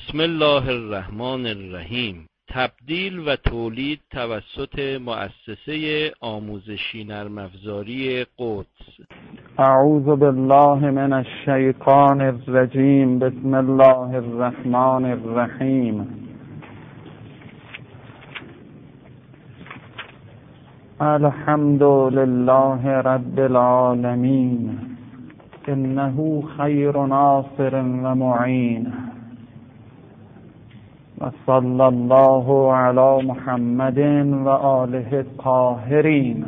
بسم الله الرحمن الرحیم. تبدیل و تولید توسط مؤسسه آموزشی نرم افزاری قدس. اعوذ بالله من الشیطان الرجیم. بسم الله الرحمن الرحیم. الحمد لله رب العالمین، انه خیر ناصر و معین، و صلی الله علی محمد و آله الطاهرین.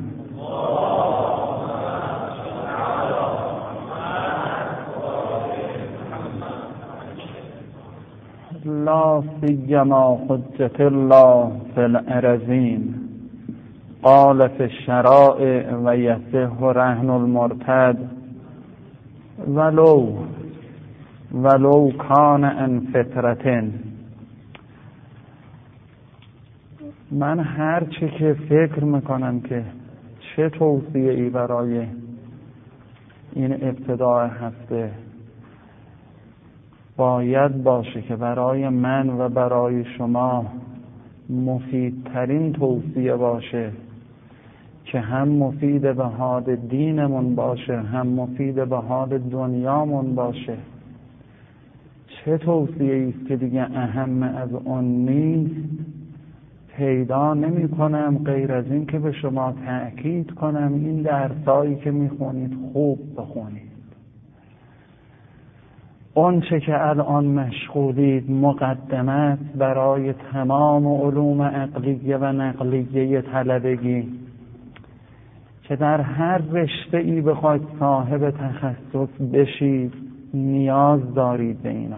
لا سیما حجت الله فی الارضین، قال فی الشرائع و یصح رهن المرتد ولو کان عن فطرة. من هر چی که فکر میکنم که چه توصیه‌ای برای این ابتداء هفته باید باشه که برای من و برای شما مفیدترین توصیه باشه، که هم مفید به حال دینمون باشه، هم مفید به حال دنیامون باشه. چه توصیه‌ای است که دیگه اهم از اون نیست پیدا نمی کنم غیر از این که به شما تأکید کنم این درسایی که میخونید خوب بخونید. اون چه که الان مشغولید مقدمات برای تمام علوم عقلیه و نقلیه طلبگی، که در هر رشته‌ای بخواید صاحب تخصص بشید نیاز دارید به اینا.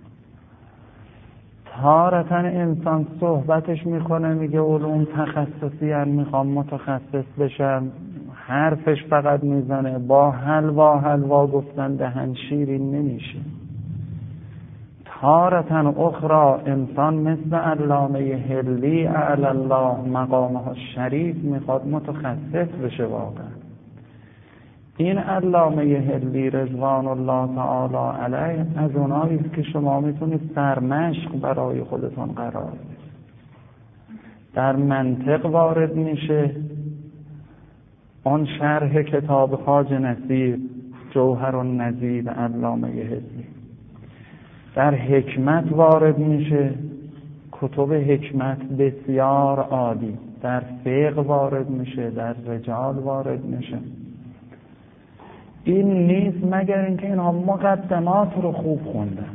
تارةً انسان صحبتش میکنه میگه علوم تخصصی هم میخوام متخصص بشم، حرفش فقط میزنه، با حلوا گفتن دهن شیرین نمیشه. تارةً اخرى انسان مثل علامه حلی اعلی الله مقامه الشریف میخواد متخصص بشه. واقعا این علامه حلی رضوان الله تعالی علیه از اونایی است که شما میتونید سرمشق برای خودتون قرار بدید. در منطق وارد میشه، اون شرح کتاب خواجه نصیر جوهر النظیر علامه حلی. در حکمت وارد میشه، کتب حکمت بسیار عالی. در فقه وارد میشه، در رجال وارد میشه. این نیست مگر اینکه اینها مقدمات رو خوب خوندن.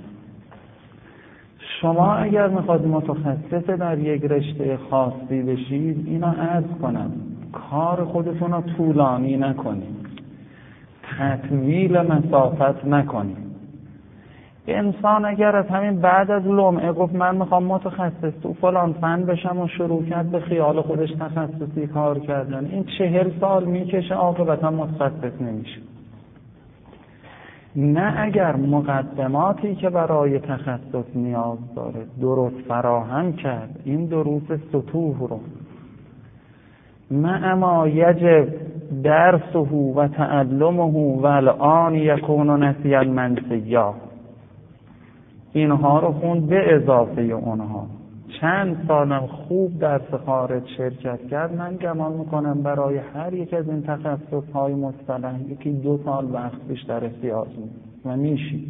شما اگر میخواد متخصص در یک رشته خاصی بشید، اینا عرض کنم کار خودتون رو طولانی نکنید، تطویل مسافت نکنید. انسان اگر از همین بعد از لمعه گفت من میخوام متخصص تو فلان فن بشم و شروع کرد به خیال خودش تخصصی کار کردن، این 40 سال میکشه عاقبتا متخصص نمیشه. نه، اگر مقدماتی که برای تخصص نیاز داره درست فراهم کرد، این دروس سطوح رو مع ما یجب درسه و تعلمه و الان یکون نسیا منسیا، اینها رو خوند به اضافه اونها. چند سالم خوب درس خارج شرکت کرد، من گمان میکنم برای هر یک از این تخصصهای مصطلح یکی 2 سال وقت بیشتر احتیاج نیست و میشید.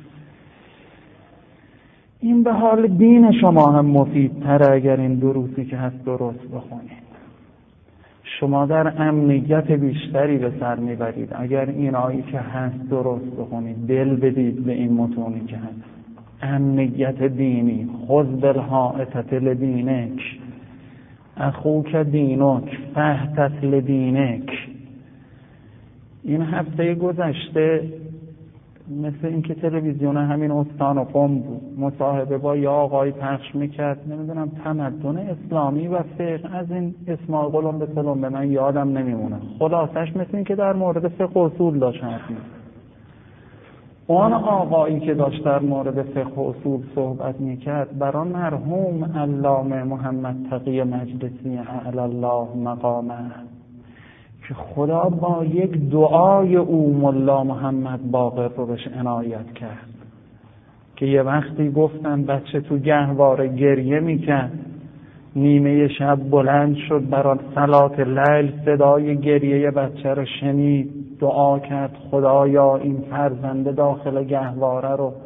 این به حال دین شما هم مفیدتره اگر این دروسی که هست درست بخونید. شما در امنیت بیشتری به سر میبرید اگر اینایی که هست درست بخونید، دل بدید به این متونی که هست. امنیت دینی، خذ بالحائطة لدینک، اخوک دینک فاحتط لدینک. این هفته گذشته مثل اینکه تلویزیون همین استان و قم بود، مصاحبه با یه آقای پخش میکرد، نمیدونم تمدن اسلامی و فقه، از این اسماء قلم به سلم به من یادم نمیمونه. خلاصش مثل این که در مورد فقه اصول داشت حرف می‌زد. اون آقایی که داشت در مورد فقه اصول صحبت میکرد برای مرحوم علامه محمد تقی مجلسی اعلی الله مقامه، که خدا با یک دعای او ملا محمد باقر رو بهش عنایت کرد. که یه وقتی گفتن بچه تو گهواره گریه میکرد، نیمه شب بلند شد برای صلات لیل، صدای گریه بچه رو شنید، دعا کرد خدایا این فرزنده داخل گهواره رو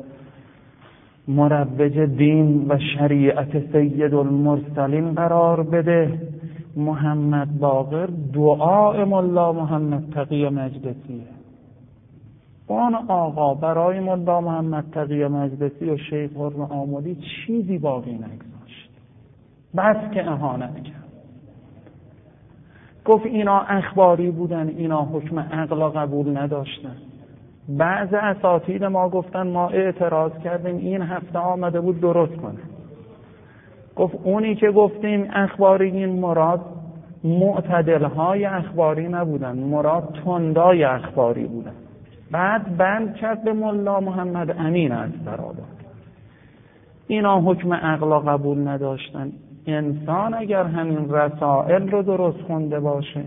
مروج دین و شریعت سید المرسلین قرار بده. محمد باقر دعای ملا محمد تقی مجلسیه. اون آقا برای ملا محمد تقی مجلسی و شیخ قرم آملی چیزی باقی نگذاشت، بس که اهانت کرد. گفت اینا اخباری بودن، اینا حکم عقل قبول نداشتن. بعض اساتید ما گفتن ما اعتراض کردیم، این هفته آمده بود درست کنه. گفت اونی که گفتیم اخباری، این مراد معتدلهای اخباری نبودن، مراد تندای اخباری بودن. بعد بند کرد به ملا محمد امین از درآباد. اینا حکم عقل قبول نداشتن. انسان اگر همین رسائل رو درست خونده باشه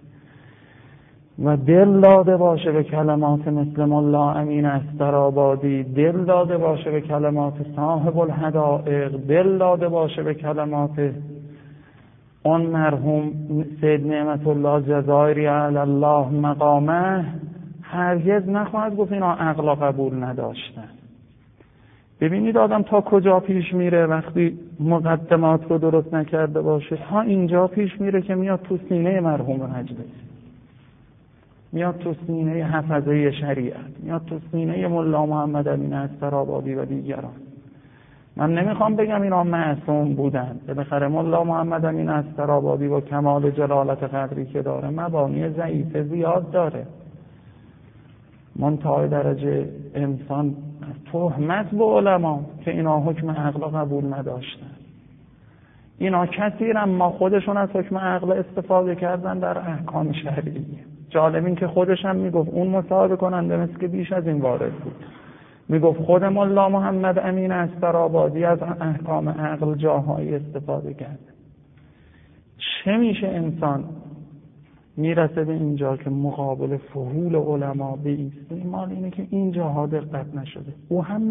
و دل داده باشه به کلمات مثل ملا امین استرآبادی، دل داده باشه به کلمات صاحب الحدائق، دل داده باشه به کلمات اون مرحوم سید نعمت الله جزایری علی الله مقامه، هرگز نخواهد گفت اینا عقل قبول نداشتن. ببینید آدم تا کجا پیش میره وقتی مقدمات رو درست نکرده باشه. تا اینجا پیش میره که میاد تو سینه مرحوم مجلسی، میاد تو سینه حفظه شریعت، میاد تو سینه ملا محمد امین استرآبادی و دیگران. من نمیخوام بگم اینا معصوم بودن، بالاخره ملا محمد امین استرآبادی با کمال جلالت قدری که داره مبانی ضعیف زیاد داره. منتهای درجه انسان تهمت به علما که اینا حکم عقل قبول نداشتن. اینا کثیر اما خودشون از حکم عقل استفاده کردن در احکام شرعی. جالب این که خودش هم میگفت اون مصاحبه کننده مثل که بیش از این وارد بود، میگفت خود ملا محمد امین استرآبادی از احکام عقل جاهایی استفاده کرده. چه میشه انسان میرسه به اینجا که مقابل فحول علما بایسته؟ مال اینه که این جاها دقت نشده. او هم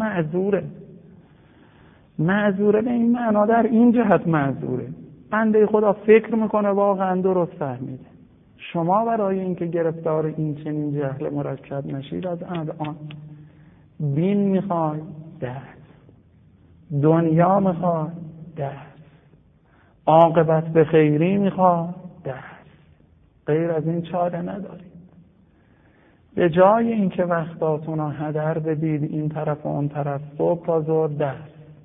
معذوره به این معنا، در این جهت معذوره. بنده خدا فکر میکنه واقعا درست فهمیده. شما برای اینکه گرفتار این چنین جهل مرکب نشید از الان دین میخوای درس، دنیا میخوای درس، عاقبت به خیری میخوای درس، غیر از این چاره ندارید. به جای اینکه وقتاتون رو هدر بدید این طرف و اون طرف، صبح تا ظهر درس،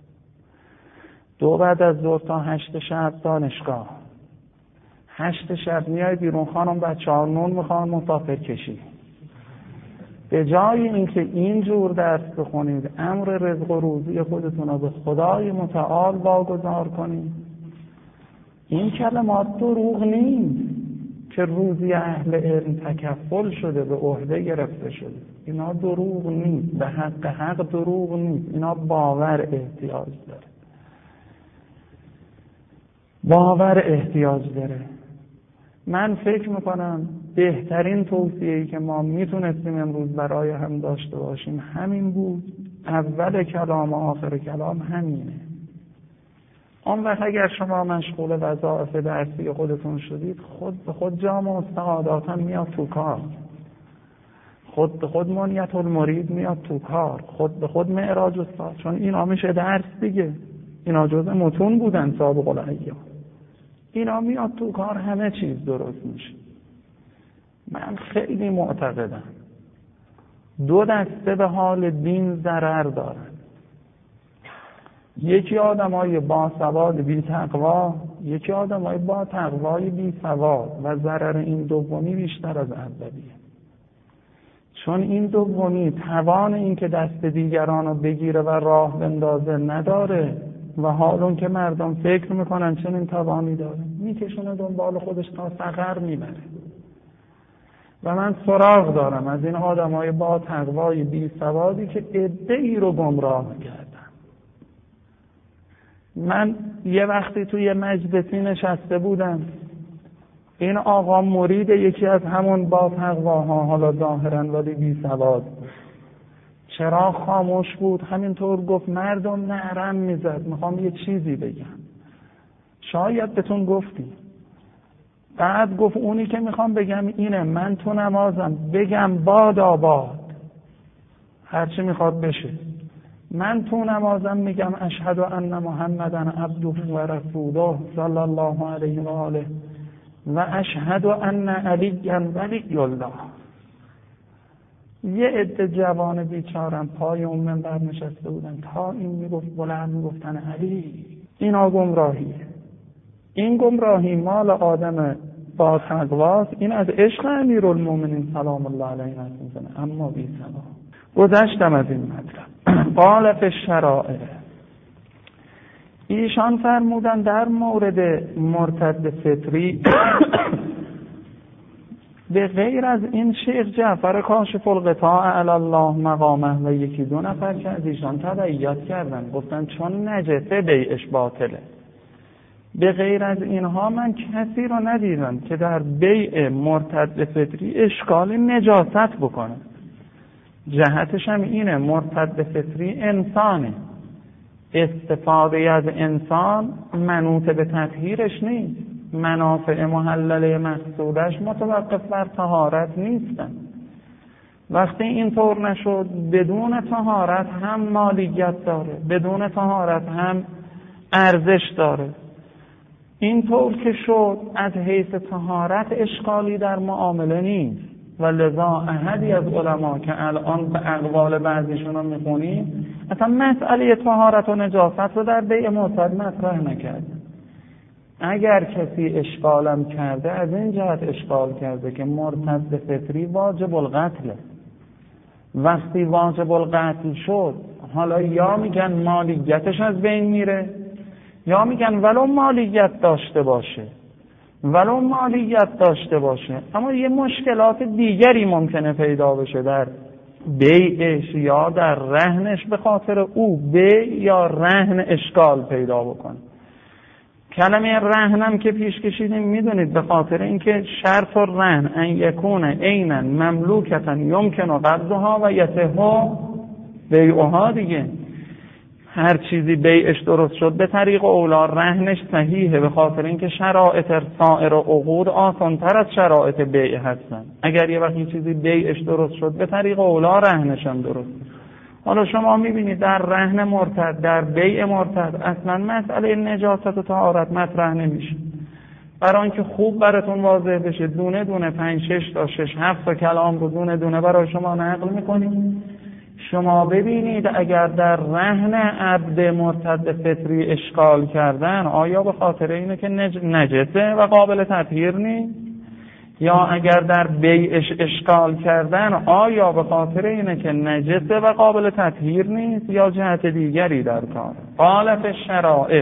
دو بعد از ظهر تا 8 شب دانشگاه، 8 شب میای بیرون خانم بچه‌ها نون میخوان مسافر کشی. به جای اینکه اینجور درس بخونید، امر رزق و روزی خودتون رو به خدای متعال واگذار کنید. این کلمات دروغ نیست که روزی اهل علم تکفل شده، به عهده گرفته شده. اینا دروغ نیست، به حق دروغ نیست. اینا باور احتیاج داره. من فکر میکنم بهترین توصیه‌ای که ما میتونستیم امروز برای هم داشته باشیم همین بود. اول کلام و آخر کلام همینه. اون وقت اگر شما مشغول وظایف درسی خودتون شدید، خود به خود جامع استعادات هم میاد تو کار، خود به خود منیت المرید میاد تو کار، خود به خود معراج استاد، چون اینا میشه درس دیگه. اینا جزء متون بودن سابق الایام، اینا میاد تو کار، همه چیز درست میشه. من خیلی معتقدم 2 دسته به حال دین ضرر دارن. یکی آدمای با سواد بی تقوا، یکی آدمای با تقوای بی سواد، و ضرر این دومی بیشتر از اولیه. چون این دومی توان این که دست دیگران رو بگیره و راه بندازه نداره، و حال اون که مردم فکر میکنن چنین توانی داره، میکشونه دنبال خودش تا سقر میبره. و من سراغ دارم از این آدمای با تقوای بی سوادی که عده‌ای رو گمراه کردن. من یه وقتی توی مجلسی نشسته بودم، این آقا مرید یکی از همون با تقواها، حالا ظاهرا ولی بی سواد بود. چراغ خاموش بود، همینطور گفت مردم نعرم میزد میخوام یه چیزی بگم. شاید بهتون گفتی. بعد گفت اونی که میخوام بگم اینه، من تو نمازم بگم باد آباد هرچی میخواد بشه، من تو نمازم میگم اشهد ان محمدن عبده و رسوله صلی الله علیه و آله و اشهد ان علی ولی الله. یه عده جوان بیچارم پای اون منبر نشسته بودن، تا این میگفت بلند میگفتن علی. اینا گمراهیه. این گمراهی مال آدم با تقواست. این از عشق امیرالمومنین سلام الله علیه میزنه، اما بی سلام. گذشتم از این مطلب. قال فی الشرائع، ایشان فرمودن در مورد مرتد فطری به غیر از این شیخ جعفر کاشف الغطاء علی الله مقامه و یکی دو نفر که از ایشان تبعیت کردن، گفتن چون نجسه بیعش باطله. به غیر از اینها من کسی رو ندیدم که در بیع مرتد فطری اشکال نجاست بکنه. جهتش هم اینه، مرتد فطری انسانه، استفاده از انسان منوط به تطهیرش نیست، منافع محلله مقصودش متوقف بر طهارت نیستن. وقتی اینطور نشد، بدون طهارت هم مالیت داره، بدون طهارت هم ارزش داره. اینطور که شد از حیث طهارت اشکالی در معامله نیست و لذا احدی از علما که الان به اقوال بعضیشون رو میخونیم اصلا مسئله طهارت و نجاست رو در بیع مرتد مطرح نکرد. اگر کسی اشکالم کرده از این جهت اشکال کرده که مرتد فطری واجب القتله. وقتی واجب القتل شد، حالا یا میگن مالیتش از بین میره، یا میگن ولو مالیت داشته باشه، ولو مالیت داشته باشه اما یه مشکلات دیگری ممکنه پیدا بشه در بیعش یا در رهنش، به خاطر او بیع یا رهن اشکال پیدا بکنه. کلمه رهنم که پیش کشیدیم میدونید به خاطر اینکه شرط الرهن ان یکون عینا مملوکتا یمکن قبضها و یصح بیعها دیگه. هر چیزی بیعش درست شد به طریق اولا رهنش صحیحه، به خاطر اینکه شرایط سایر عقود آسان‌تر از شرایط بیع هستن. اگر یه وقت این چیزی بیعش درست شد به طریق اولا رهنش هم درست. حالا شما میبینید در رهن مرتد، در بیع مرتد اصلا مسئله نجاست و طهارت مطرح نمیشه. برای اینکه خوب براتون واضح بشه دونه دونه 5 6 تا 6 7 تا کلام رو دونه دونه برای شما نقل میکنیم. شما ببینید اگر در رهن عبد مرتد فطری اشکال کردن، آیا به خاطر اینه که نجسه و قابل تطهیر نیست؟ یا اگر در بیعش اشکال کردن، آیا به خاطر اینه که نجسه و قابل تطهیر نیست یا جهت دیگری در کار؟ قال فی الشرائع،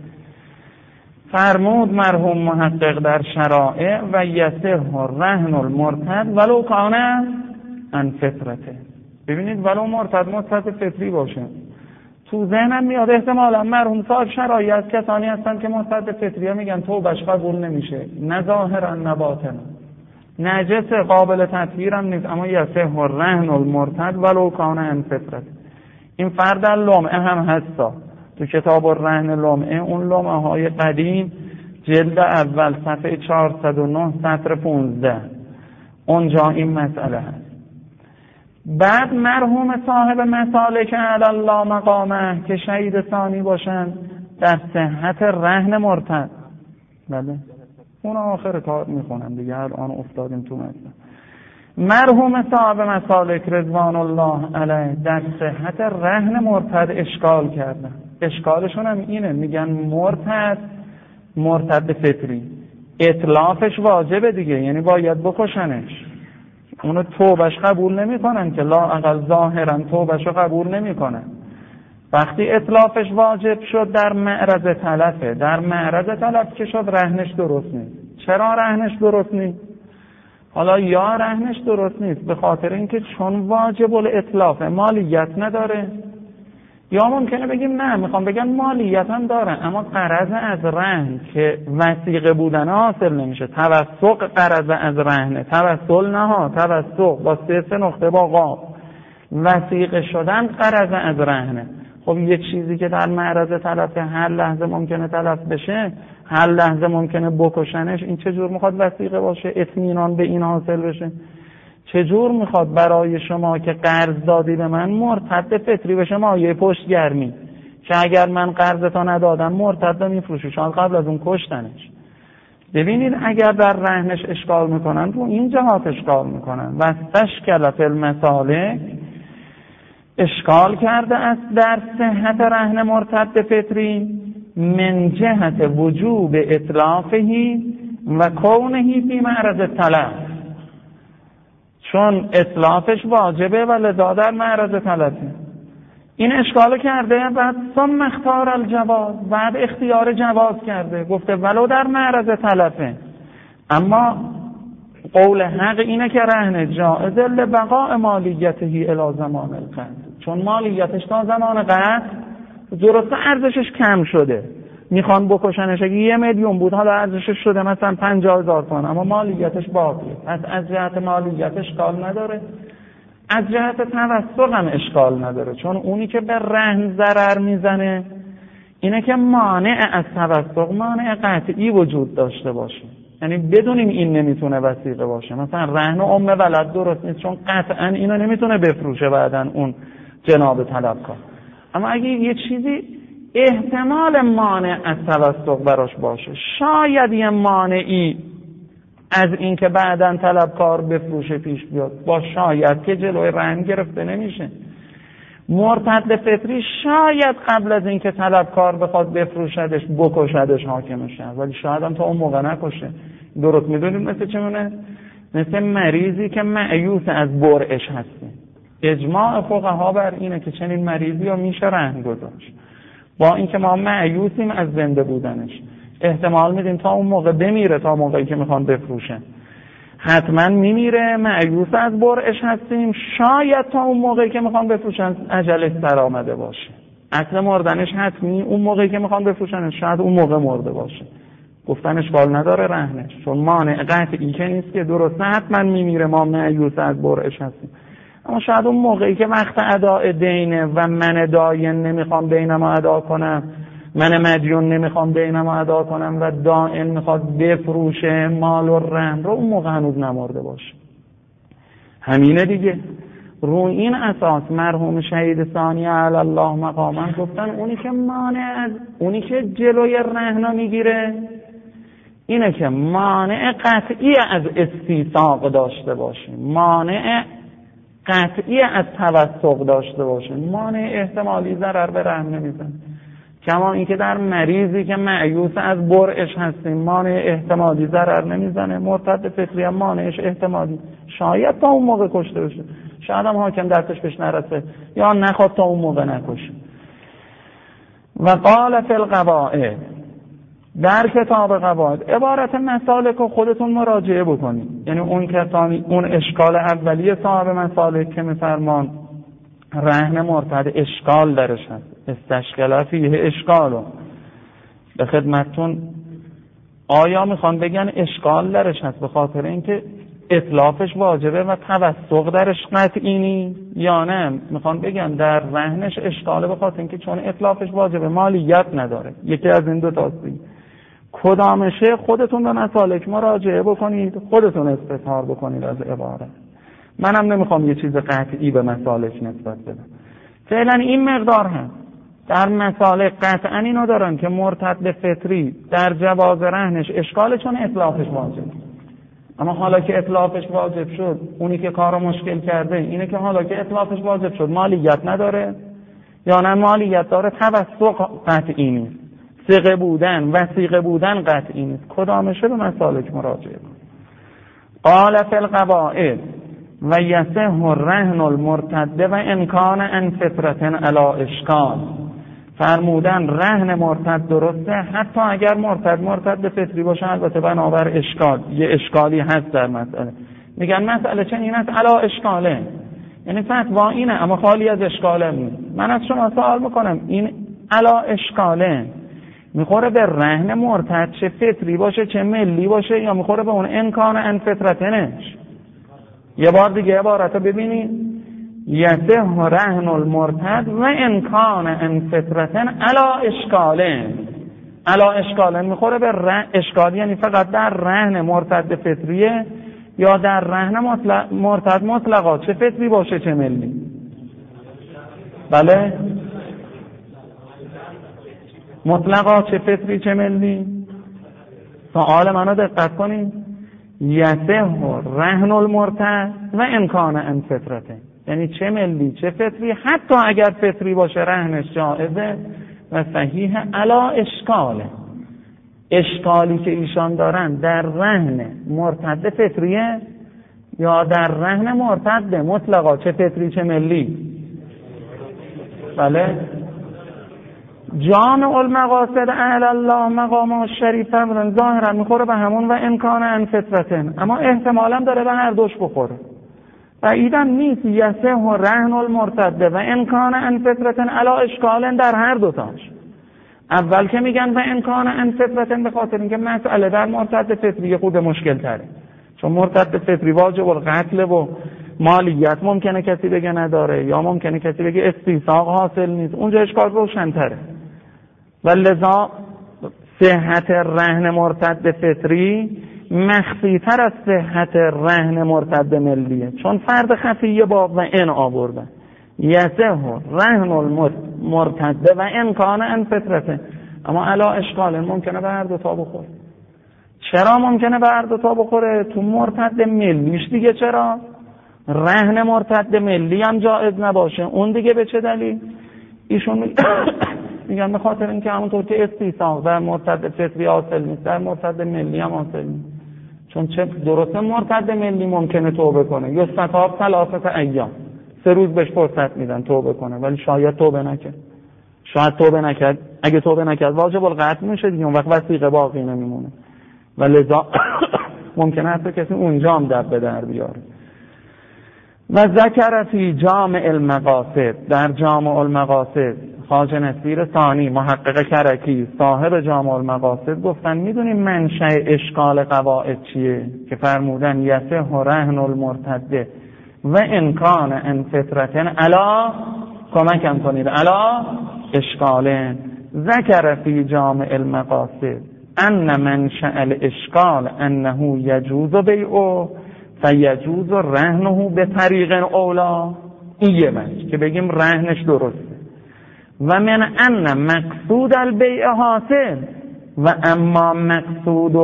فرمود مرحوم محقق در شرائع و یصح رهن المرتد ولو کان عن فطرته. ببینید ولو مرتد فطری باشه، تو ذهنم میاد احتمالا مرحوم صاحب شرایع از کسانی هستن که مرتد فطری میگن توبهش قبول نمیشه، نه ظاهرا نه باطنا، نجس قابل تطهیر هم نیست، اما یصح رهن المرتد ولو کان عن فطرته. این فرد لمعه هم هستا تو کتاب الرهن لمعه، اون لمعه های قدیم جلد اول صفحه 409 سطر 15 اونجا این مسئله هست. بعد مرحوم صاحب مسالک علی الله مقامه که شهید ثانی باشن در صحت رهن مرتد، بله اون آخر کار میخونم دیگه، الان افتادیم تو مثلا مرحوم صاحب مسالک رضوان الله علیه در صحت رهن مرتد اشکال کردن. اشکالشون هم اینه، میگن مرتد فطری اطلافش واجبه دیگه، یعنی باید بکشنش. اونو توبش قبول نمی کنن که لا اقل ظاهرا توبش رو قبول نمی کنن. وقتی اطلافش واجب شد در معرض تلفه، در معرض تلف که شد رهنش درست نیست. چرا رهنش درست نیست؟ حالا یا رهنش درست نیست به خاطر اینکه چون واجب الاطلاف مالیت نداره، یا ممکنه بگیم نه میخوام بگم مالیت هم داره اما قرض از رهن که وثیقه بودن حاصل نمیشه. توثق قرض از رهنه، توسل نه ها، توثق با 3 نقطه با قاف. وثیقه شدن قرض از رهنه. خب یک چیزی که در معرض تلف هر لحظه ممکنه تلف بشه، هر لحظه ممکنه بکشنش، این چجور میخواد وثیقه باشه؟ اطمینان به این حاصل بشه. چجور میخواد برای شما که قرض دادی به من مرتد فطری بشه مایه پشتگرمی، که اگر من قرضتو ندادم مرتد میفروشی، شاید قبل از اون کشتنش. ببینید اگر در رهنش اشکال میکنن تو این جهات اشکال میکنن. و استشکل فی المسالک، اشکال کرده است در صحت رهن مرتد فطری من جهت وجوب اطلافه و کونه فی معرض تلف، چون اطلافش واجبه و لذا در معرض تلفه. این اشکال کرده، بعد ثم اختار الجواز، بعد اختیار جواز کرده، گفته ولو در معرض تلفه. اما قول حق اینه که رهن جائز لبقاء مالیته الی زمان القطع، چون مالیتش تا زمان قطع درسته ارزشش کم شده، میخوان بکشنش، اگه 1 میلیون بود حالا ارزشش شده مثلا 50,000 تومان، اما مالیتش باقیه. پس از جهت مالیت اشکال نداره، از جهت توسق هم اشکال نداره، چون اونی که به رهن ضرر میزنه اینه که مانع از توسق، مانع قطعی وجود داشته باشه. یعنی بدونیم این نمیتونه وثیقه باشه، مثلا رهن ام ولد درست نیست چون قطعا اینو نمیتونه بفروشه بعدن اون جناب طلبکار. اما اگه یه چیزی احتمال مانع از توسق براش باشه، شاید یه مانعی از این که بعدن طلبکار بفروشه پیش بیاد، با شاید که جلوی رهن گرفته نمیشه. مرتد فطری شاید قبل از این که طلبکار بخواد بفروشدش بکشدش حاکمشه، ولی شاید هم تا اون موقع نکشه. درست میدونید مثل چمونه؟ مثل مریضی که معیوس از برعش هستی. اجماع فقها بر اینه که چنین مریضی رو میشه رهن گذاشت، با اینکه ما معیوسیم از زنده بودنش، احتمال میدیم تا اون موقع بمیره، تا موقعی که میخوان بفروشن حتما میمیره، معیوس از برعش هستیم، شاید تا اون موقعی که میخوان بفروشن اجلش سر آمده باشه. اصل مردنش حتمی اون موقعی که میخوان بفروشن، شاید اون موقع مرده باشه. گفتن اشکال نداره رهنش، چون مانع قطعی که نیست که درسته حتما میمیره، ما معیوس از برعش هستیم، اما شاید اون موقعی که وقت اداء دینه و من داین نمیخوام بینما ادا کنم، من مدیون نمیخوام بینما ادا کنم و دائن میخواد بفروشه مال و رهن رو، اون موقع هنوز نمرده باشه. همینه دیگه. رو این اساس مرحوم شهید ثانی علی الله مقاما گفتن اونی که مانع از، اونی که جلوی رهن میگیره اینه که مانع قطعی از استیثاق داشته باشه، مانع قطعی از توسق داشته باشه، مانع احتمالی ضرر به رهن نمیزن. کما اینکه در مریضی که معیوس از برعش هستیم مانع احتمالی ضرر نمیزنه، مرتد فطری هم مانعش احتمالی، شاید تا اون موقع کشته بشه، شاید هم حاکم دستش بهش نرسه یا نخواد تا اون موقع نکشه. و قال فی القواعد، در کتاب قواعد عبارت مسالک رو خودتون مراجعه بکنید، یعنی اون اشکال اولیه صاحب مسالک که میفرمان رهن مرتد اشکال درش هست، استشکل فیه اشکالو، به خدمتتون آیا میخوان بگن اشکال درش هست به خاطر اینکه اطلافش واجبه و توسق درش قطعی نیست، یا نه میخوان بگن در رهنش اشکاله به خاطر اینکه چون اطلافش واجبه مالیت نداره؟ یکی از این دو تاست. کدامشه خودتون به مسالک مراجعه بکنید، خودتون استظهار بکنید از عبارت. منم نمیخوام یه چیز قطعی به مسالک نسبت بدم. فعلا این مقدار هست. در مسالک قطعا اینو دارن که مرتد فطری در جواز رهنش اشکاله چون اطلافش واجب. اما حالا که اطلافش واجب شد، اونی که کارو مشکل کرده اینه که حالا که اطلافش واجب شد مالیت نداره یا نه مالیت داره، توسق قطعی نیست، ثقه بودن وثیقه بودن قطعی نیست. کدامشه به مسالک مراجعه کن. قال فی القواعد و یصح الرهن المرتد و امکان ان فطرة علی اشکال، فرمودن رهن مرتد درسته حتی اگر مرتد فطری باشه، البته بنابر اشکال، یه اشکالی هست در مسئله. میگن مسئله چه این است؟ علی اشکاله، یعنی فتوا اینه اما خالی از اشکاله نیست. من از شما سوال میکنم این علی اشکاله میخوره به رهن مرتد چه فطری باشه چه ملی باشه، یا میخوره به اون امکان ان فطرتنش؟ یه بار دیگه عبارت رو ببینید. یصح رهن المرتد و ان کان عن فطرة علی اشکاله. علی اشکاله میخوره به اشکال، یعنی فقط در رهن مرتد فطریه یا در رهن مرتد مطلقا، چه فطری باشه چه ملی. بله مطلقا چه فطری چه ملی. سوال منو دقت کنید. یصح رهن المرتد و ان کان عن فطرة، یعنی چه ملی چه فطری، حتی اگر فطری باشه رهنش جائزه و صحیح علی اشکاله. اشکالی که ایشان دارن در رهن مرتد فطریه یا در رهن مرتد مطلقا، چه فطری چه ملی. بله جامع المقاصد اهل الله مقامه الشریفه بودن ظاهرا میخوره به همون و امکان عن فطرة، اما احتمالا داره به هر دوش بخوره و ایدم نیست. یصح رهن المرتد و امکان عن فطرة علی اشکال در هر دوتاش. اول که میگن و امکان عن فطرة به خاطر اینکه مسئله در مرتد فطری خود مشکل تره، چون مرتد فطری واجب القتل و مالیت ممکنه کسی بگه نداره یا ممکنه کسی بگه استیثاق حاصل نیست، اونجا اشکال روشن تره. و لذا صحت رهن مرتد فطری مخفی تر از صحت رهن مرتد ملیه، چون فرد خفیه با و ان آوردن. یصح رهن المرتد و امکان عن فطرة، اما علی اشکال ممکنه به هر دو تا بخوره. چرا ممکنه به هر دو تا بخوره؟ تو مرتد ملیش دیگه چرا رهن مرتد ملی هم جائز نباشه، اون دیگه به چه دلیل؟ ایشون میگن به خاطر اینکه همونطور که استیثاق در مرتد فطری حاصل نیست در مرتد ملی هم حاصل نیست. چون چه درسته مرتد ملی ممکنه توبه کنه، یستتاب 3 ایام، 3 روز بهش فرصت میدن توبه کنه، ولی شاید توبه نکرد. اگه توبه نکرد واجب القتل میشه دیگه، اون وقت وثیقه باقی نمیمونه و لذا ممکنه حتی کسی اونجا هم دب به در بیاره. و ذکر فی جامع المقاصد، در جامع المقاصد خواجه نصیر ثانی محقق کرکی صاحب جامع المقاصد گفتن میدونیم منشأ اشکال قواعد چیه که فرمودن یصح رهن المرتد و امکان عن فطرة علی کمکم کنید علی اشکال. ذکر فی جامع المقاصد ان منشأ الاشکال انه یجوز بیعه فیجوز رهنه به طریق اولا. این یه وجه که بگیم رهنش درسته. و من ان مقصود البیع حاصل و اما مقصود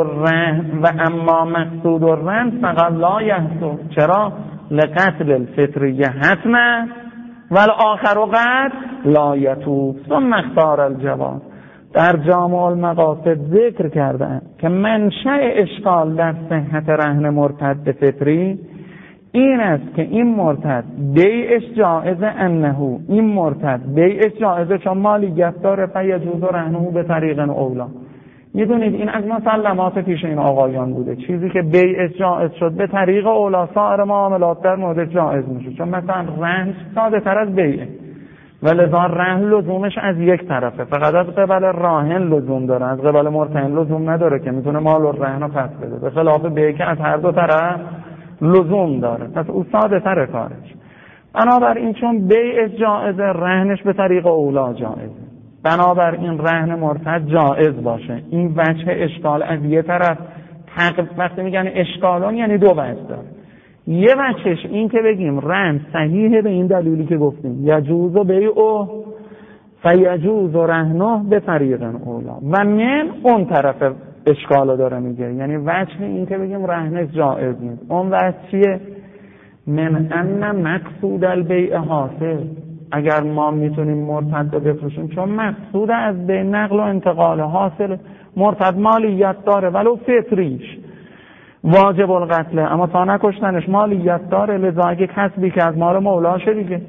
الرهن فقط لا یحصل. چرا؟ لقتل الفطریه حتما والآخر قد لا یتوب ثم اختار الجواز. در جامع المقاصد ذکر کردن که منشأ اشکال در صحت رهن مرتد فطری این است که این مرتد بیعش جائزه، انه این مرتد بیعش جائزه چون مالیت داره، فیجوز رهنه به طریق اولا. میدونید این از مسلمات پیش این آقایان بوده، چیزی که بیعش جائز شد به طریق اولا سایر معاملات در مورد جائز میشه، چون مثلا رهن ساده تر از بیعه و لذا رهن لزومش از یک طرفه، فقط از قبل راهن لزوم داره، از قبل مرتهن لزوم نداره که میتونه مال و رهن رو پس بده، به خلاف بیع که از هر دو طرف لزوم داره، پس او ساده تر کارش. بنابراین چون بیع جائزه رهنش به طریق اولا جائزه، بنابراین رهن مرتد جائز باشه. این وجه اشکال از یه طرف وقتی میگن اشکالون یعنی دو وجه داره. یه وجهش این که بگیم رهن صحیحه به این دلیلی که گفتیم یجوز بیعه فیجوز رهنه به طریق اولا، و من اون طرف اشکالو داره میگه، یعنی وجه این که بگیم رهنش جائز نیست. اون وجه چیه؟ من ان مقصود البیع حاصل، اگر ما میتونیم مرتد بفروشیم چون مقصود از بیع نقل و انتقال حاصل، مرتد مالیت داره ولو فطریش واجب القتل، اما تا نکشتنش مالیت داره، لذا اگه کسبی که از مال مولاشه دیگه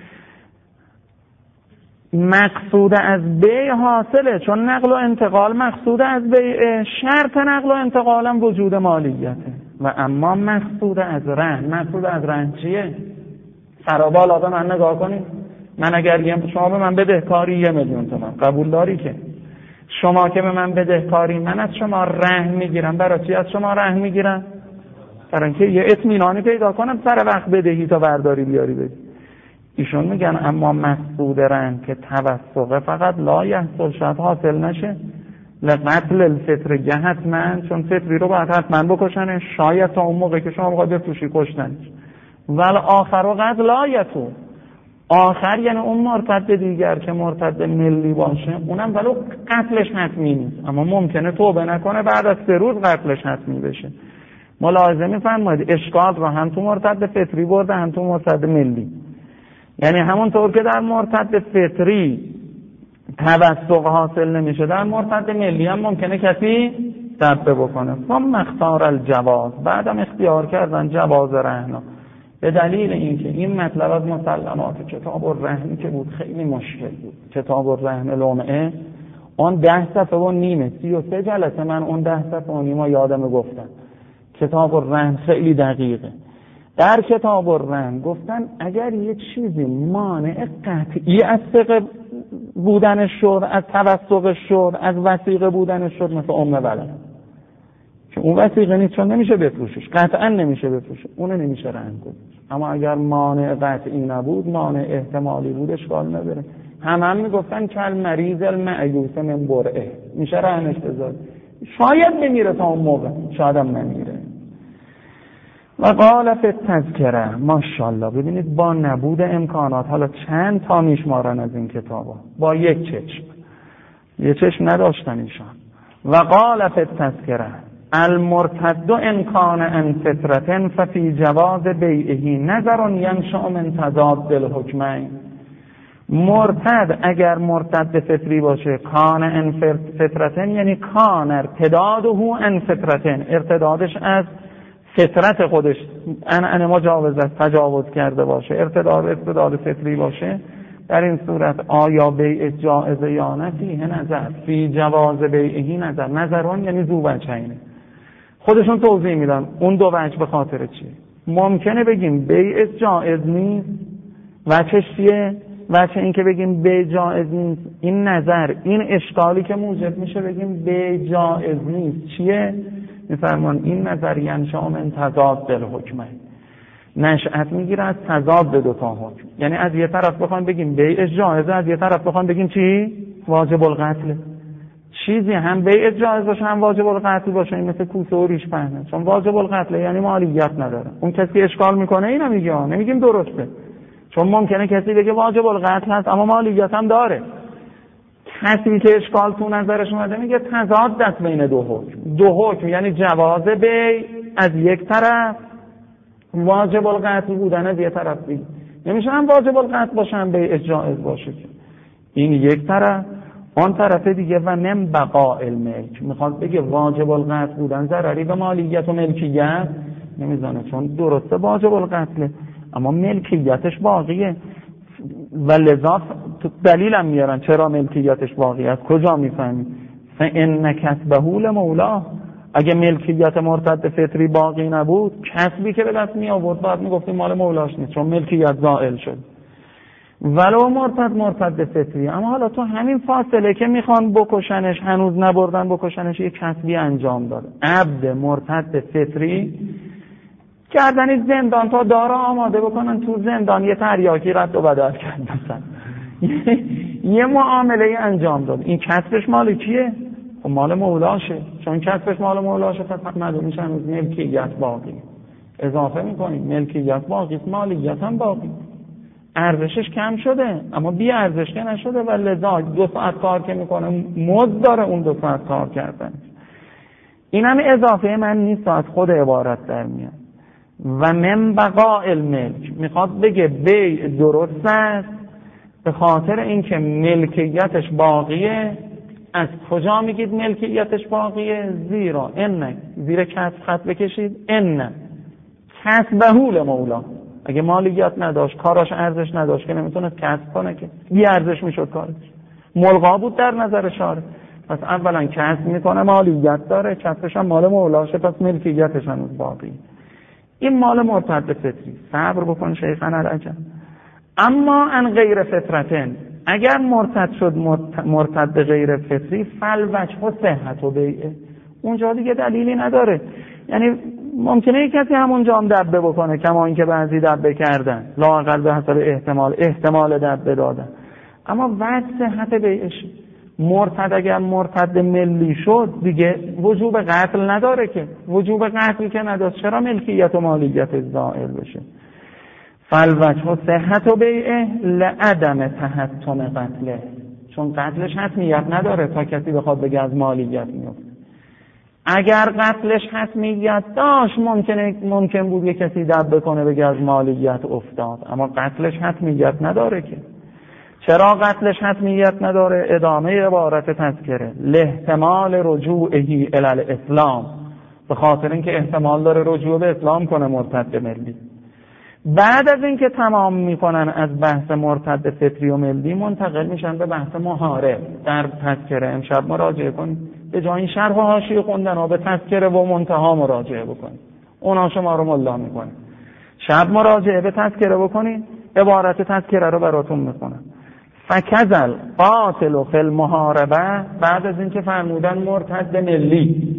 مقصود از بیع حاصله، چون نقل و انتقال مقصود از بیع، شرط نقل و انتقال هم وجود مالیته. و اما مقصود از رهن چیه؟ سرابالا به من نگاه کنید، من اگر شما به من بدهکاری 1 میلیون تومان قبول داری که شما که به من بدهکاری، من از شما رهن میگیرم. برای چی از شما رهن میگیرم؟ برای اینکه یه اطمینانی پیدا کنم سر وقت بدهی تا برداری بیاری بدی. ایشون میگن اما مقصود رهن که توسقه فقط لا یحصل، شاید حاصل نشه، لقتل الفطر حتما، چون فطری رو باید حتما بکشنش، شاید تا اون موقع که شما باید بفروشی کشتنش. ول آخر و قتل لا یتوب، آخر یعنی اون مرتد دیگر که مرتد ملی باشه، اونم ولو قتلش حتمی نیست، اما ممکنه توبه نکنه بعد از 3 روز قتلش حتمی بشه. ملاحظه می‌فرمایید اشکال رو هم تو مرتد فطری برده هم تو مرتد ملی. یعنی همونطور که در مرتد فطری توسق حاصل نمیشه، در مرتد ملی هم ممکنه کسی تبه بکنه. ثم اختار الجواز، بعدم اختیار کردن جواز رهن، به دلیل اینکه این مطلب از مسلمات کتاب الرهن که بود خیلی مشکل بود. کتاب الرهن لمعه اون 10 صفحه و نیمه، 33 جلسه من اون 10 صفحه و نیمه یادم گفتم. کتاب الرهن خیلی دقیقه. در کتاب الرهن گفتن اگر یه چیزی مانع قطعی از ثقه بودنش شد، از توسق شد، از وثیقه بودنش شد، مثل ولد که اون وثیقه نیست، چون نمیشه بفروشش، قطعا نمیشه بفروشش، اونو نمیشه رهن کنید. اما اگر مانع قطعی نبود، مانع احتمالی بود، اشکال نداره. هم میگفتن کل مریض المعیوس من برعه، میشه رهنش بذارید، شاید نمیره تا اون موقع، شاید هم نمیره. و قال فی التذکره، ماشاءالله ببینید با نبود امکانات، حالا چند تا میشمارن از این کتابا، با یک چشم نداشتن ایشان. و قال فی التذکره المرتد ان کان عن فطرة ففی جواز بیعه نظر ینشأ من تضاد الحکمین. مرتد اگر مرتد فطری باشه، کان عن فطرة یعنی کان ارتداده عن فطرة، ارتدادش از فطرت خودش ان مجاوز تجاوز کرده باشه، ارتداد فطری باشه، در این صورت آیا بیع جائزه یا نه فیه نظر، فی جواز بیعه نظران یعنی ذو وجهین. خودشون توضیح میدن اون دو وجه به خاطر چیه. ممکنه بگیم بیع جائز نیست، وجهش چیه؟ وجه این که بگیم بیع جائز نیست، این نظر، این اشکالی که موجب میشه بگیم بیع جائز نیست چیه؟ میفرمان این نظر ینشأ من تضاد الحکمین، نشأت میگیره از تضاد دو تا حکم. یعنی از یه طرف بخوام بگیم بیع جائزه، از یه طرف بخوام بگیم چی؟ واجب القتل. چیزی هم بیع جائز باشه هم واجب القتل باشه، این مثل کوسه و ریش پهنه، چون واجب القتل یعنی مالیت نداره. اون کسی اشکال میکنه اینو میگه، نمیگیم درسته، چون ممکنه کسی بگه واجب القتل هست اما مالیت هم داره. کسی که اشکال تو نظرش اومده میگه تضاد دست بین دو حکم یعنی جواز بیع از یک طرف، واجب القتل بودن از یک طرف دیگه. نمیشه هم واجب القتل باشه هم بیع جائز باشه، این یک طرف. آن طرف دیگه و نم بقاء الملک، میخواد بگه واجب القتل بودن ضرری به مالیت و ملکیت نمیزنه، چون درسته واجب القتله اما ملکیتش باقیه. و لذا دلیلم میارن چرا ملکیتش باقی است. کجا میفهمی؟ فإن کسبه لمولاه، اگه ملکیت مرتد فطری باقی نبود، کسبی که به دست می آورد بعد میگفتیم مال مولاش نیست، چون ملکیت زائل شد. ولو مرتد فطری، اما حالا تو همین فاصله که میخوان بکشنش، هنوز نبردن بکشنش، یک کسبی انجام داده. عبد مرتد فطری کردن زندان تا دارا آماده بکنن تو زندان، یه تریاکی رد و بدل کرد مثلا یه معامله انجام داد، این کسبش مال کیه؟ خب مال مولاشه، چون کسبش مال مولاشه پس معلوم میشه هنوز ملکیت باقی. اضافه میکنیم ملکیت باقی، مالیت هم باقی، ارزشش کم شده اما بی ارزش که نشده و لذا 2 ساعت کار که میکنه مزد داره اون 2 ساعت کار کردن. این هم اضافه من نیست، از خود عبارت در میاد. و من بقاء الملک، میخواد بگه بیع درست است به خاطر اینکه ملکیتش باقیه. از کجا میگید ملکیتش باقیه؟ زیرا ان، زیر کسب خط بکشید، ان کسبه لمولا، اگه مالیت نداشت، کاراش ارزش نداشت که نمیتونه کسب کنه، که بی ارزش میشد کارش، ملغا بود در نظر شارع. پس اولا کسب میکنه، مالیت داره، کسبش هم مال مولاشه، پس ملکیتش هنوز باقیه. این مال مرتد فطری. صبر بکن شیخنا العجب. اما ان غیر فطرتن، اگر مرتد شد مرتد غیر فطری، فل وجه صحت و بیعه، اونجا دیگه دلیلی نداره. یعنی ممکنه یک کسی همونجا هم دبه بکنه، کما اینکه بعضی دبه کردن، لااقل به حسب احتمال دبه دادن. اما وجه صحت بیعش، مرتد اگر مرتد ملی شد دیگه وجوب قتل نداره که، وجوب قتل که نداره، چرا ملکیت و مالیت زائل بشه؟ فالوجه صحت بیعه لعدم تحتم قتله، چون قتلش حتمیت نداره تا کسی بخواد بگه از مالیت میفته. اگر قتلش حتمیت داشت ممکن بود یک کسی دبه کنه بگه از مالیت افتاد، اما قتلش حتمیت نداره که. چرا قتلش حتمیت نداره؟ ادامه عبارت تذکره لاحتمال رجوعه الی الاسلام، به خاطر اینکه احتمال داره رجوع به اسلام کنه مرتد ملی. بعد از اینکه تمام میکنن از بحث مرتد فطری و ملی منتقل میشن به بحث محارب. در تذکره امشب مراجعه کنید، به جای این شرح و حاشیه خوندن و به تذکره و منتها مراجعه بکنید، اونا شما رو ملا میکنه. شب مراجعه به تذکره بکنید، عبارت تذکره رو براتون میکنم. فکذل قاتل فی المحاربه، بعد از اینکه فرمودن مرتد ملی،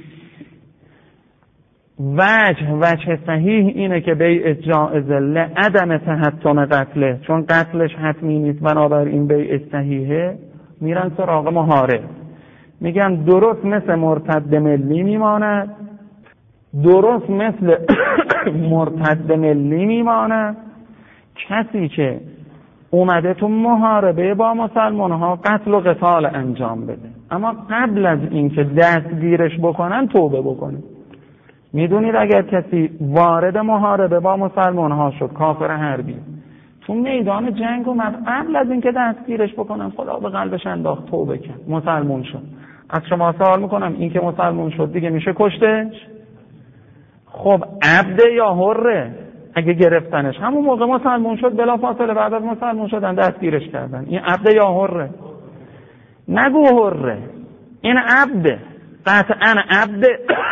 وجه صحیح اینه که بیع جائز لعدم تحتم قتله، چون قتلش حتمی نیست، بنابراین بیع صحیحه. میرن سراغ محارب، میگن درست مثل مرتد ملی میماند، درست مثل مرتد ملی میماند کسی که اومده تو محاربه با مسلمان ها قتل و قتال انجام بده، اما قبل از اینکه دستگیرش بکنن توبه بکنه. میدونید اگر کسی وارد محاربه با مسلمان ها شد، کافر حربی، تو میدان جنگ اومد، قبل از اینکه دستگیرش بکنن خدا به قلبش انداخت، توبه کرد، مسلمان شد، از شما سوال میکنم این که مسلمان شد دیگه میشه کشتش؟ خب عبده یا حره؟ اگه گرفتنش همون موقع مسلمان شد، بلافاصله بعد از مسلمان شدن دستگیرش کردن، این عبده یا حره؟ نگو حره، این عبده، قطعا عبده.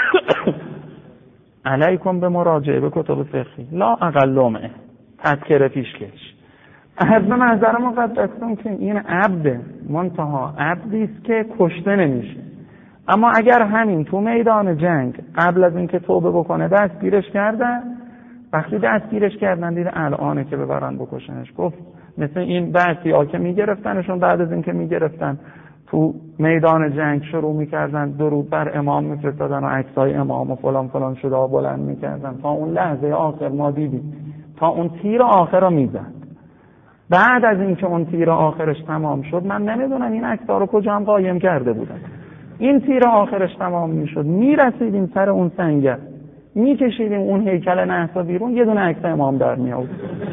علیکم به مراجعه به کتب فقهی، لا اقلمه تذکره پیشکش. از به نظر مقدستون که این عبده، منتها عبدیست که کشته نمیشه، اما اگر همین تو میدان جنگ قبل از اینکه توبه بکنه دستگیرش کردن، وقتی دستگیرش کردن دیده الانه که ببرن بکشنش، گفت مثل این بعضی‌ها که میگرفتنشون، بعد از اینکه میگرفتن تو میدان جنگ شروع میکردن درود بر امام میفرستادن و عکسای امام و فلان فلان شده ها بلند میکردن، تا اون لحظه آخر ما دیدیم تا اون تیر آخر رو میزد. بعد از اینکه اون تیر آخرش تمام شد، من نمیدونم این عکس‌ها رو کجا هم قایم کرده بودن، این تیر آخرش تمام میشد، میرسیدیم سر اون سنگر، میکشیدیم اون هیکل نحسا بیرون، یه دونه عکس امام در میاد.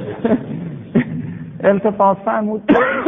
التفات فرمود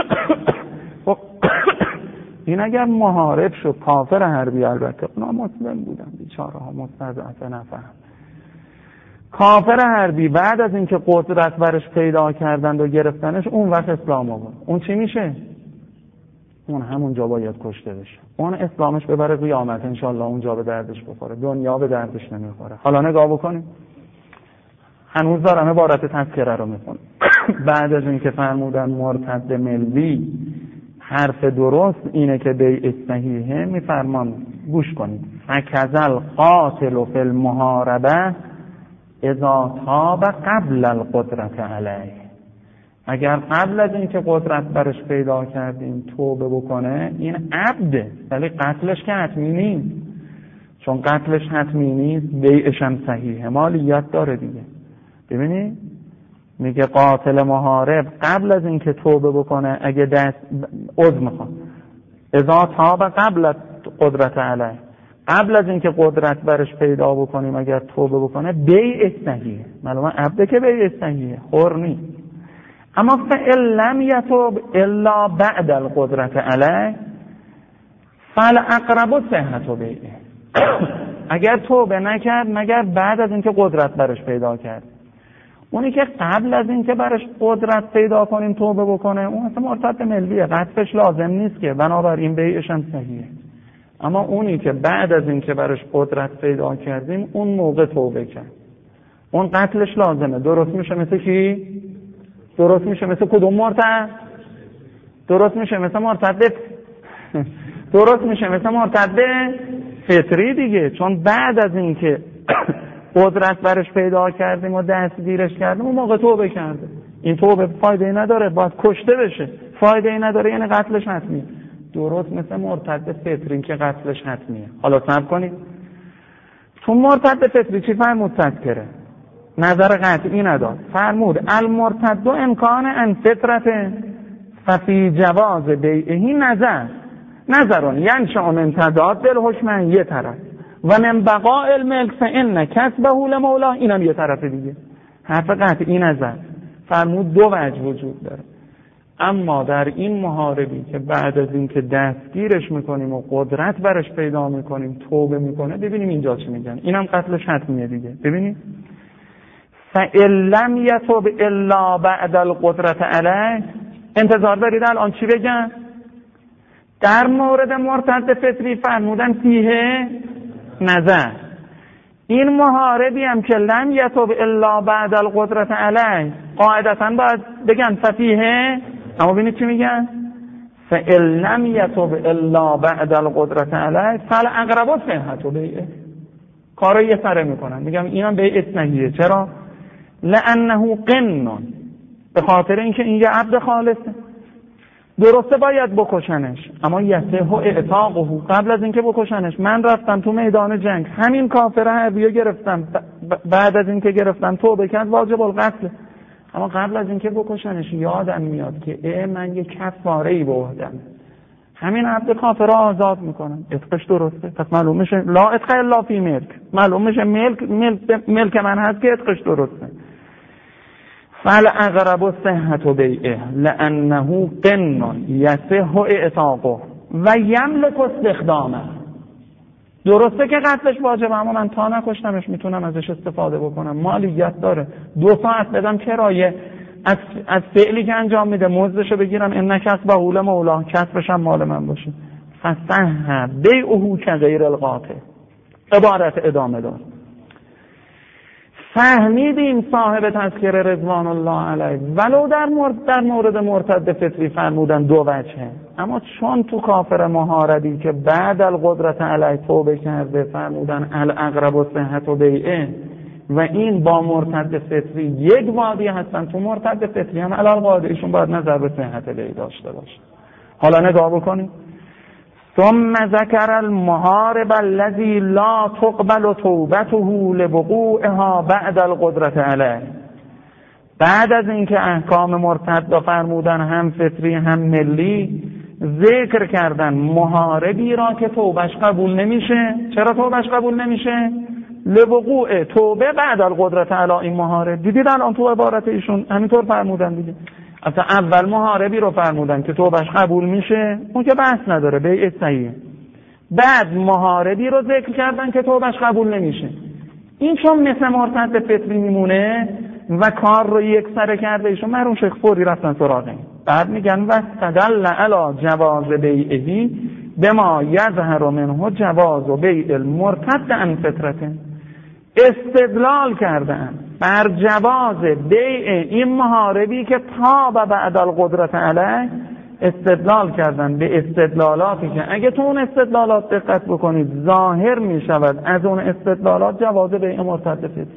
این اگر محارب شد، کافر حربی، البته اونا مسلم بودن بیچاره ها، مستضعف نفهم، کافر حربی، بعد از اینکه قدرت برش پیدا کردند و گرفتنش، اون وقت اسلام آورد، اون چی میشه؟ اون همونجا باید کشته بشه، اون اسلامش ببره قیامت انشالله اونجا به دردش بخوره، دنیا به دردش نمیخوره. حالا نگاه بکنیم، هنوز دارم عبارت تذکره رو میخونم. بعد از اینکه فرمودن مرتد ملی، حرف درست اینه که بیع صحیحه، میفرمان گوش کنید، فکذل قاتل فی المحاربه اذا تاب قبل القدرت علیه، اگر قبل از اینکه قدرت برش پیدا کردیم توبه بکنه، این عبده، ولی قتلش که حتمی نیست، چون قتلش حتمی نیست بیعش هم صحیحه، مالیت داره دیگه. ببینید میگه قاتل محارب قبل از اینکه توبه بکنه، اگه دست عذر میخواد، اذا تاب قبل قدرت علیه، قبل از اینکه قدرت برش پیدا بکنیم اگر توبه بکنه بیع صحیحه، معلومه عبده که بیع صحیحه، حر نیست. اما فإن لم يتوب الا بعد القدرت علیه فالاقرب صحت بیعه، اگر توبه نکرد مگر بعد از اینکه قدرت برش پیدا کرد، اونی که قبل از اینکه برش قدرت پیدا کنیم توبه بکنه، اون اصلا مرتد ملیه، قطعش لازم نیست که، بنابراین بیعش هم صحیحه. اما اونی که بعد از اینکه برش قدرت پیدا کردیم اون موقع توبه کرد، اون قتلش لازمه. درست میشه مثل کی؟ درست میشه مثل کدوم مرتد؟ درست میشه مثل مرتد درست میشه مثل مرتد فطری دیگه، چون بعد از اینکه قدرت برش پیدا کردیم و دستگیرش کردیم اون موقع توبه کرده. این توبه فایده نداره، باید کشته بشه. فایده نداره یعنی قتلش حتمیه. درست مثل مرتد فطری که قتلش حتمیه. حالا صبر کنید، تو مرتد فطری چی فرمود تذکره؟ نظر قطعی نداد. فرمود المرتد امکان ان فطرته ففی جواز بیعه نظرون ینشأ من تضاد الحکم یه طرف و من بقاء الملک فان کسبه لمولاه، اینم یه طرف دیگه. حرف قطعی نظر. فرمود دو وجه وجود داره. اما در این محاربی که بعد از اینکه دستگیرش میکنیم و قدرت برش پیدا میکنیم توبه میکنه، ببینیم اینجا چی میگن. اینم قتلش حتمیه دیگه. ببینید فَإِن لَّمْ يَتُبْ إِلَّا بَعْدَ الْقُدْرَةِ عَلَيْهِ، انتظار دارید الان چی بگن؟ در مورد مرتد فطری فرمودن فیه نظر. این محاربی هم که لم یتوب الا بعد القدرة علیه قاعدتا باید بگن ففیه، اما ببینید چی میگن؟ فَإِن لَّمْ یتوب الا بعد القدرة علیه فالاقرب صحة بیعه. کارو یه سره میکنن، میگم اینم بیعت نهیه. چرا؟ لأنه قنون، به خاطر اینکه این یه عبد خالصه. درسته باید بکشنش، اما یصح اعتاقه. قبل از اینکه بکشنش من رفتم تو میدان جنگ، همین کافر حربیو گرفتم، بعد از اینکه گرفتم توبه کرد واجب القتل. اما قبل از اینکه بکشنش یادم میاد که من یه کفاره‌ای به عهدم، همین عبد کافر را آزاد میکنم. عتقش درسته. پس معلوم میشه لا عتق الا فی ملک، معلوم میشه ملک من هست که عتقش درسته. فالاقرب صحة بیعه لأنه قن یصح اعتاقه و یملک استخدامه. درسته که قتلش واجبه، اما من تا نکشتمش میتونم ازش استفاده بکنم. مالیت داره. 2 ساعت بدم کرایه از فعلی که انجام میده مزدشو بگیرم، ان کسبه لمولاه، کسبش هم مال من باشه. فصح بیعه کغیر القاطع. عبارت ادامه دار. فهمیدیم صاحب تذکره رضوان الله علیه ولو در مورد مرتد فطری فرمودن دو وجهه، اما چون تو کافر محاربی که بعد القدرت علیه توبه کرده فرمودن الاقرب صحة بیعه و این با مرتد فطری یک وادی هستن، تو مرتد فطری هم علال قاعدهشون باید نظر به صحت بیع داشته باشه. حالا نگاه بکنید. ثم ذکر المحارب الذي لا تقبل توبته لوقوعها بعد القدرة علیه. بعد از اینکه احکام مرتد فرمودن هم فطری هم ملی، ذکر کردن محاربی را که توبش قبول نمیشه. چرا توبش قبول نمیشه؟ لوقوع توبه بعد القدرة علیه. این محارب دیدید الان تو عبارت ایشون همینطور فرمودن دیگه. اصلا اول محاربی رو فرمودن که توبش قبول میشه، اون که بحث نداره، بیعت صحیحه. بعد محاربی رو ذکر کردن که توبش قبول نمیشه. این چون مثل مرتد فطری میمونه و کار رو یک سره کرده ایشون، مرحوم شیخ فوری رفتن سراغ این. بعد میگن واستدل علی جواز بیعه بما یظهر منه جواز بیع المرتد عن فطرته. استدلال کردن بر جواز بیع این محاربی که تاب بعد القدرت علیه، استدلال کردن به استدلالاتی که اگه تو اون استدلالات دقت بکنید ظاهر می شود از اون استدلالات جواز بیع مرتد فطری.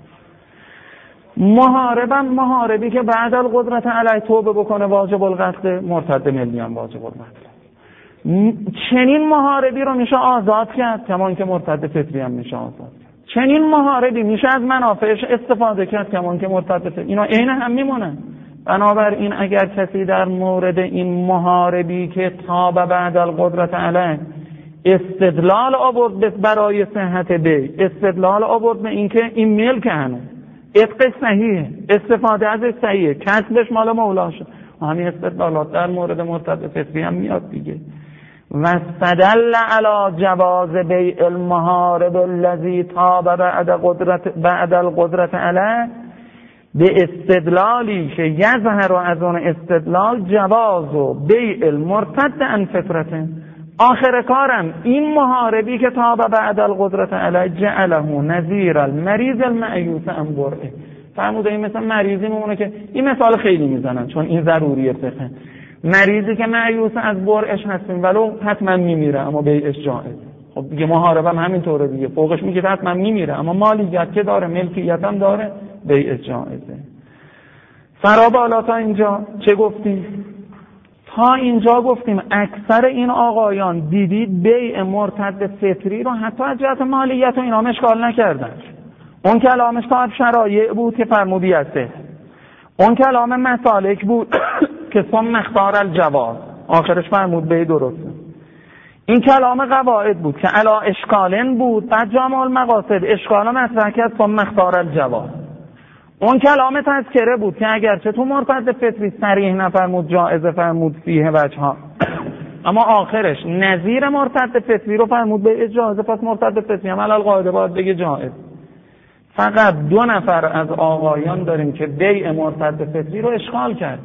محاربی که بعد القدرت علیه توبه بکنه واجب القتل، مرتد ملی هم واجب القتل. چنین محاربی رو میشه آزاد کرد کمان که مرتد فطری هم میشه آزاد کرد. چنین محاربی میشه از منافعش استفاده کرد کمان که مرتد فطری. اینا عین هم میمونن. بنابراین اگر کسی در مورد این محاربی که تاب بعد القدرت علیه استدلال آورد برای صحت بیع، استدلال آورد به اینکه این ملک هنوز عتق صحیحه، استفاده ازش صحیحه، کسبش مال مولاشه، همین استدلالات در مورد مرتد فطری هم میاد دیگه. و استدل علی جواز بیع المحارب الذی تاب بعد القدرت علیه، به استدلالی که یظهر از اون استدلال جواز و بیع المرتد عن فطرته. آخر کارم این محاربی که تاب بعد القدرت علیه جعله نظیر المریض المعیوس عن برئه. فرموده این مثل مریضی میمونه که این مثال خیلی میزنن چون این ضروریه فقه. مریضی که معیوس از برئش هستیم ولو حتما میمیره اما بیعش جائز. خب دیگه محاربه هم همینطوره دیگه، فوقش میگه حتما میمیره، اما مالیت که داره، ملکیت هم داره، بیع جایزه. فرا بالا تا اینجا چه گفتیم؟ تا اینجا گفتیم اکثر این آقایان دیدید بیع مرتد فطری رو حتی از جهت مالیت و اینا اشکال نکردن. اون کلامش تا شرایع بود که فرمودی هسته، اون کلام مسالک بود که ثم اختار الجواز، آخرش فرمود بیع درسته. این کلام قواعد بود که علا اشکالن بود، بعد جامع المقاصد اشکال مطرح کرد ثم اختار الجواز. اون کلام تذکره بود که اگرچه تو مرتد فطری صریح نفرمود جائزه، فرمود فیه وجها، اما آخرش نظیر مرتد فطری رو فرمود به اجازه، پس مرتد فطری هم علی القاعده باید بگه جائز. فقط 2 نفر از آقایان داریم که بیع مرتد فطری رو اشغال کردن.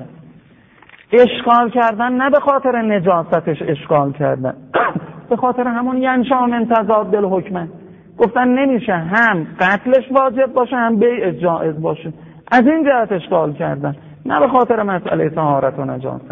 اشغال کردن نه به خاطر نجاستش اشغال کردن، به خاطر همون ینشا من تضاد الحکم، گفتن نمیشه هم قتلش واجب باشه هم بیع جائز باشه، از این جهت اشغال کردن، نه به خاطر مسئله طهارت و نجاست.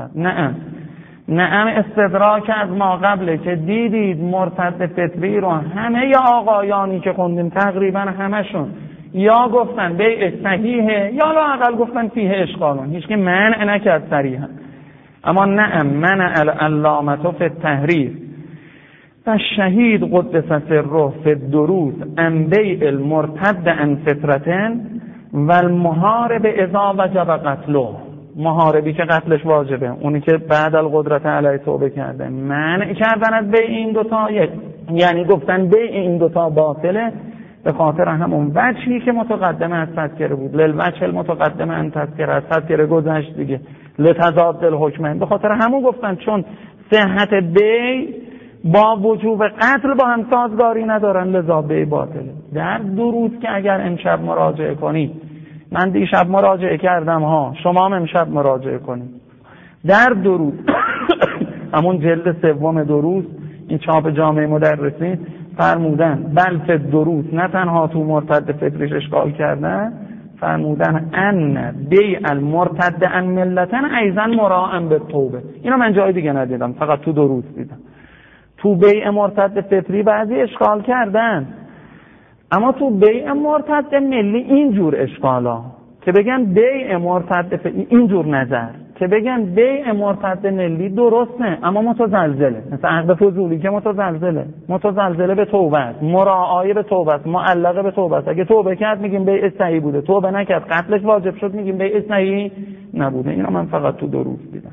نه استدراک از ما قبله که دیدید مرتد فطری رو همه ی آقایانی که خوندیم تقریبا همشون یا گفتن بیع صحیحه یا لااقل گفتن فیه اشغالون، هیچ که منع نکرد صریحا. اما نه منع العلامة فی التحریر و شهید قدس سره فی الدروس ان بیع المرتد عن فطرة و المحارب اذا وجب قتله، محاربی که قتلش واجبه، اونی که بعد القدرت علیه توبه کرده، منع کردن از بیع این 2 تا، یعنی گفتن بیع این 2 تا باطله به خاطر همون وجهی که متقدمه از تذکره بود، للوجه المتقدمه ان تذکره، از تذکره گذشت دیگه، لتضاد الحکم، به خاطر همون گفتن چون صحت بیع با وجوب قتل با هم سازگاری ندارن لذا بیع باطله. در دروس که اگر امشب مراجعه کنید، من دیشب مراجعه کردم ها، شما هم امشب مراجعه کنید، در دروس همون جلد 3 دروس، این چاپ جامعه مدرسین فرمودن بلکه دروس نه تنها تو مرتد فطریش اشغال کردن، فرمودن ان بیع المرتد عن ملتن ایضا مراعا به توبه. اینو من جای دیگه ندیدم، فقط تو دروس دیدم. تو بیع مرتد فطری بعضی اشغال کردن، اما تو بیع مرتد ملی اینجور اشغالا که بگن بیع مرتد فطری، اینجور نظر که بگن بیع مرتد ملی درسته اما متزلزله، مثل عقد فضولی که متزلزله به توبه است، مراعای به توبه است، معلقه به توبه است. اگه توبه کرد میگیم بیع صحیح بوده، توبه نکرد قتلش واجب شد میگیم بیع صحیح نبوده. اینا من فقط تو دروس دیدم.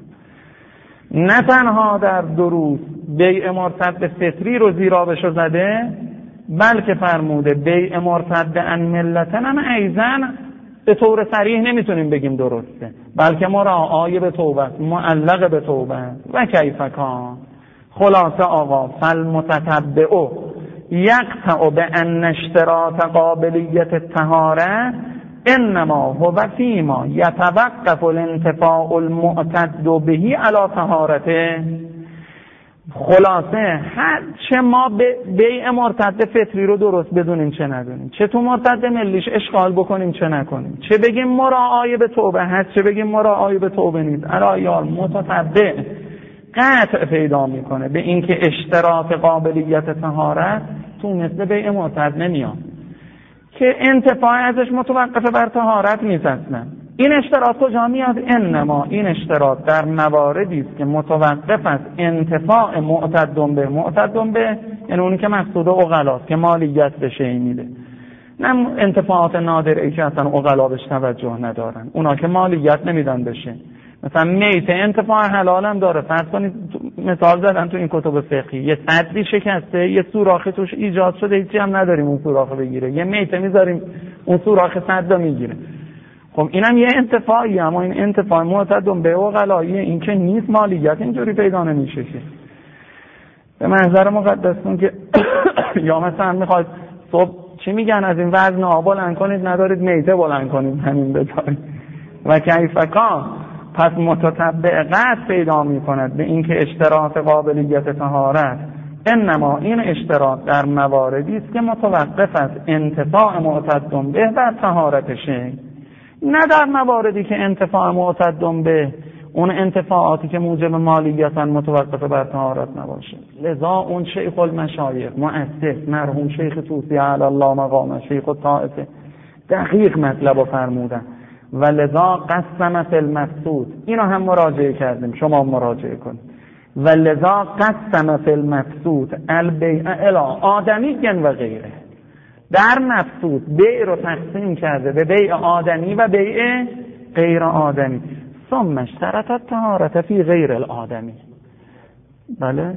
نه تنها در دروس بیع مرتد فطری رو زیرابشو زده، بلکه فرموده بیع مرتد عن ملتن هم ایضا به طور صریح نمیتونیم بگیم درسته، بلکه مراعای به توبه است، معلق به توبه است. و کیف کان، خلاصه آقا فالمتتبع یقطع بان اشتراط قابلیت الطهاره انما هو فیما یتوقف الانتفاع المعتد به علی طهارته. خلاصه هر چه ما بیع مرتد فطری رو درست بدونیم چه ندونیم، چه تو مرتد ملیش اشغال بکنیم چه نکنیم، چه بگیم مراعای به توبه هست چه بگیم مراعای به توبه نیست، علایال متتبع قطع پیدا میکنه به اینکه اشتراط قابلیت طهارت تو مثل بیع مرتد نمیاد که انتفاع ازش متوقف بر طهارت نیست اصلا. این اشتراط کجا میاد؟ انما این اشتراط در مواردی است که متوقف است انتفاع معتد به یعنی اونی که مقصود عقلاست که مالیت به شیء میده، نه انتفاعات نادره که اصلا عقلا بهش توجه ندارن، اونا که مالیت نمیدن بشه. مثلا میت انتفاع حلال هم داره، فرض کنید مثال زدن تو این کتب فقهی یه صدری شکسته، یه سوراخی توش ایجاد شده، هیچی هم نداریم اون سوراخ بگیره، یه میته میذاریم اون سوراخ صد میگیره. خب اینم یه انتفاعی، اما این انتفاع معتد به عقلایی، این که نیست مالیت اینجوری پیدا نمیشه که. به منظر مقدس کن که یا مثلا میخواید صبح چی میگن از این وزن آب بلند کنید ندارید میته بلند کنید همین بذارید. و کیفکان پس متتبع قطع پیدا میکند به اینکه اشتراط قابلیت طهارت انما این اشتراط در مواردی است که متوقف است انتفاع معتد به بر طهارت شیء، نه در مواردی که انتفاع معتد به اون انتفاعاتی که موجب مالیتن متوقف بر طهارت نباشه. لذا اون شیخ المشایخ مؤسس مرحوم شیخ طوسی علی الله مقامه، شیخ الطائفه، دقیق مطلب رو فرمودن و لذا قسم فی المقصود. اینو هم مراجعه کردیم، شما مراجعه کنید. و لذا قسم فی المقصود البیع الی آدمی و غیره. در مقصود بیع رو تقسیم کرده به بیع آدمی و بیع غیر آدمی. ثم اشترط الطهارة فی غیر الآدمی. بله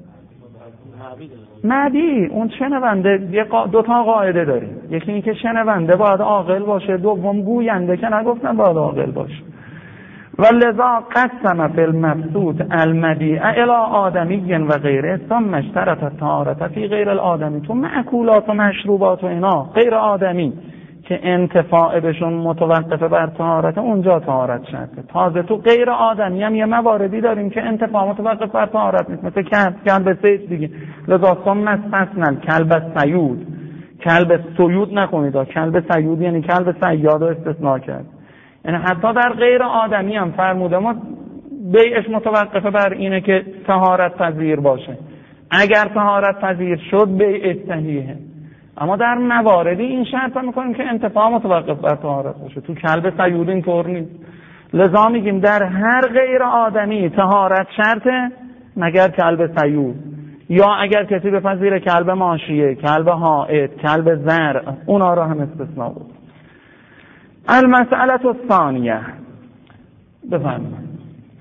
مدی اون شنونده دو تا قاعده داریم. یکی این که شنونده باید عاقل باشه، دوم گوینده که نگفتن باید عاقل باشه. ولذا قسم فی المبسوط المبیع الی آدمی و غیره ثم اشترط الطهارة فی غیر الآدمی. تو مأکولات و مشروبات و اینا غیر آدمی که انتفاع بهشون متوقفه بر طهارت، اونجا طهارت شرطه. تازه تو غیر آدمی هم یه مواردی داریم که انتفاع متوقف بر طهارت نیست، مثل کلب صید دیگه. لذا ثم استثنى کلب صیود، کلب صیود نکنید، کلب صیود یعنی کلب صیاد رو استثناء کرد. یعنی حتی در غیر آدمی هم فرموده ما بیعش متوقفه بر اینه که طهارت پذیر باشه. اگر طهارت پذیر شد بیع صحیحه. اما در مواردی این شرط رو میکنیم که انتفاع متوقف بر طهارت باشه. تو کلب صیود اینطور نیست. لذا میگیم در هر غیر آدمی طهارت شرطه مگر کلب صیود، یا اگر کسی بپذیره کلب ماشیه، کلب حائط، کلب زرع، اونا رو هم استثناء بود. المسئله الثانیه، بفرمایید.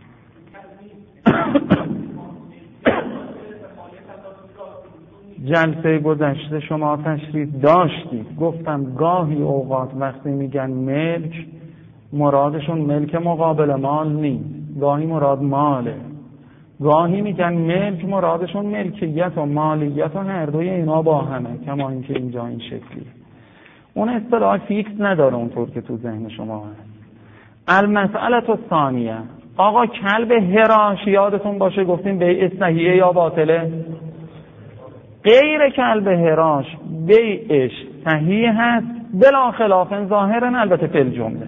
جلسه گذشته شما تشریف داشتید، گفتم گاهی اوقات وقتی میگن ملک مرادشون ملک مقابل مال نیست، گاهی مراد ماله. گاهی میگن ملک مرادشون ملکیت و مالیت و هر دوی اینا با همه، کما اینکه اینجا این شکلی. اون اصطلاح فیکس نداره اونطور که تو ذهن شما هست. المسئله الثانیه، آقا کلب هراش یادتون باشه گفتیم بیع صحیحه یا باطله؟ غیر کلب هراش بیعش صحیح هست بلا خلاف ظاهرا، البته فی الجمله.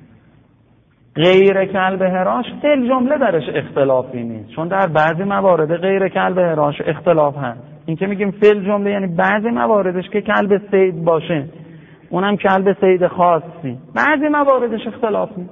غیر کلب هراش فی الجمله درش اختلافی نیست، چون در بعضی موارد غیر کلب هراش اختلاف هست. این که میگیم فی الجمله یعنی بعضی مواردش که کلب صید باشه، اونم کلب صید خاصی، بعضی مواردش اختلاف نیست.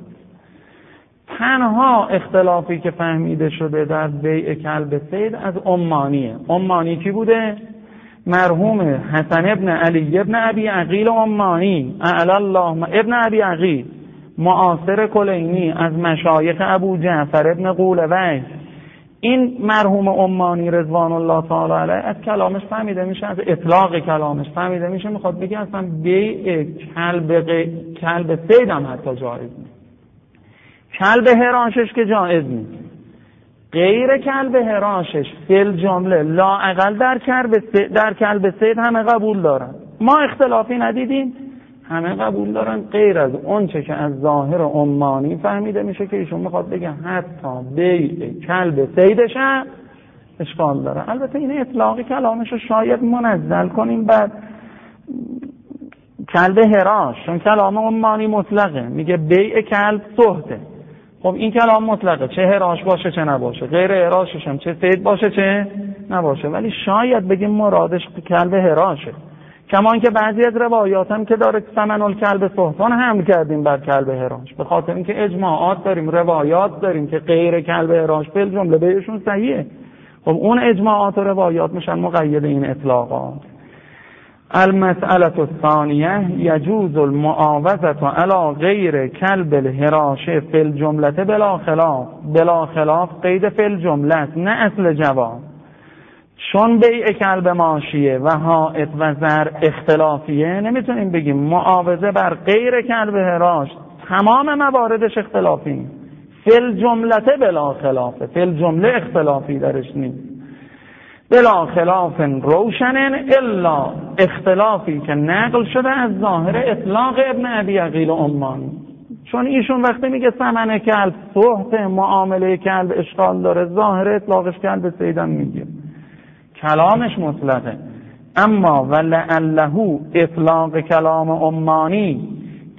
تنها اختلافی که فهمیده شده در بیع کلب صید از عمانیه. عمانی کی بوده؟ مرحوم حسن ابن علی ابن ابی عقیل عمانی اعلی الله ابن ابی عقیل، معاصر کلینی از مشایخ ابو جعفر ابن قولوی. این مرحوم عمانی رضوان الله تعالی علیه از کلامش فهمیده میشه، از اطلاق کلامش فهمیده میشه میخواد بگه اصلا بیع کلب صید هم حتی جایز نیست، کلب هراشش که جایز نیست. غیر کلب هراشش فی الجمله لااقل در کلب صید همه قبول دارن. ما اختلافی ندیدیم، همه قبول دارن، غیر از اون چه که از ظاهر عمانی فهمیده میشه که ایشون میخواد بگه حتی بیع کلب صیدش هم اشکال داره. البته این اطلاقی کلامش رو شاید منزل کنیم بعد کلب هراش، چون کلام عمانی مطلقه، میگه بیع کلب صحته. خب این کلام مطلقه، چه هراش باشه چه نباشه، غیر هراشش هم چه صید باشه چه نباشه، ولی شاید بگیم مرادش کلب هراشه. کمان که بعضی از روایات هم که داره ثمن الکلب صحتان حمل کردیم بر کلب هراش، به خاطر اینکه اجماعات داریم، روایات داریم که غیر کلب هراش به جمله بیشون صحیحه. خب اون اجماعات و روایات میشن مقید این اطلاقات. المسئله الثانیه یجوز المعاوضه علی غیر کلب الهراش فی الجمله بلا خلاف قید فی الجمله نه اصل جواب. چون بیع کلب ماشیه و حائط و زر اختلافیه، نمیتونیم بگیم معاوضه بر غیر کلب هراش تمام مواردش اختلافی نیست. فی الجمله بلا خلافه، فی الجمله اختلافی درش نیست. بلا خلاف روشن الا اختلافی که نقل شده از ظاهر اطلاق ابن ابی عقیل عمانی. چون ایشون وقتی میگه ثمن کلب صحت، معامله کلب اشکال داره، ظاهر اطلاقش کلب صیدم میگه، کلامش مطلقه. اما ولعله اطلاق کلام عمانی